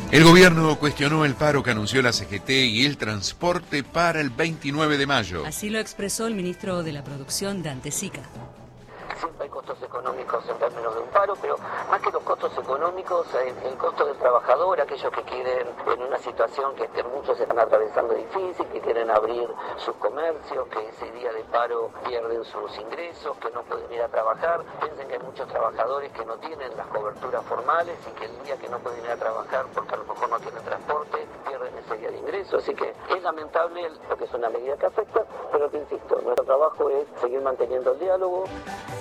El gobierno cuestionó el paro que anunció la CGT y el transporte para el 29 de mayo. Así lo expresó el ministro de la Producción, Dante Sica. Siempre hay costos económicos en términos de un paro, pero más que los costos económicos, el costo del trabajador, aquellos que quieren, en una situación que muchos están atravesando difícil, que quieren abrir sus comercios, que ese día de paro pierden sus ingresos, que no pueden ir a trabajar. Piensen que hay muchos trabajadores que no tienen las coberturas formales y que el día que no pueden ir a trabajar porque a lo mejor no tienen transporte, pierden ese día de ingreso. Así que es lamentable porque es una medida que afecta, pero que insisto, nuestro trabajo es seguir manteniendo el diálogo.